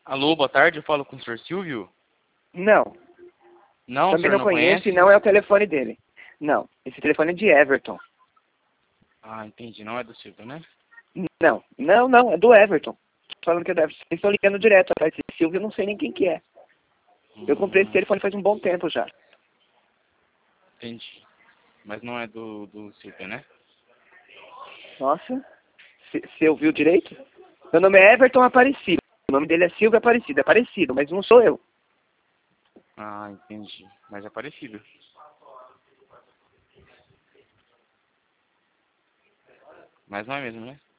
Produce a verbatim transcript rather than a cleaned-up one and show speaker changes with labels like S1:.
S1: Alô, boa tarde, eu falo com o senhor Silvio?
S2: Não.
S1: Não, o
S2: Também
S1: senhor
S2: não
S1: não
S2: conheço
S1: conhece?
S2: e não é o telefone dele. Não. Esse telefone é de Everton.
S1: Ah, entendi, não é do Silvio, né?
S2: Não. Não, não. É do Everton. Falando que é do Everton. Vocês estão ligando direto. Atrás desse Silvio, eu não sei nem quem que é. Eu comprei esse
S1: Hum,
S2: telefone faz um bom tempo já.
S1: entendi. Mas não é do, do Silvio, né?
S2: Nossa. Você ouviu direito? Meu nome é Everton Aparecido. O nome dele é Silvio Aparecido. É parecido, mas não sou eu.
S1: Ah, entendi. Mas é parecido. Mas não é mesmo, né?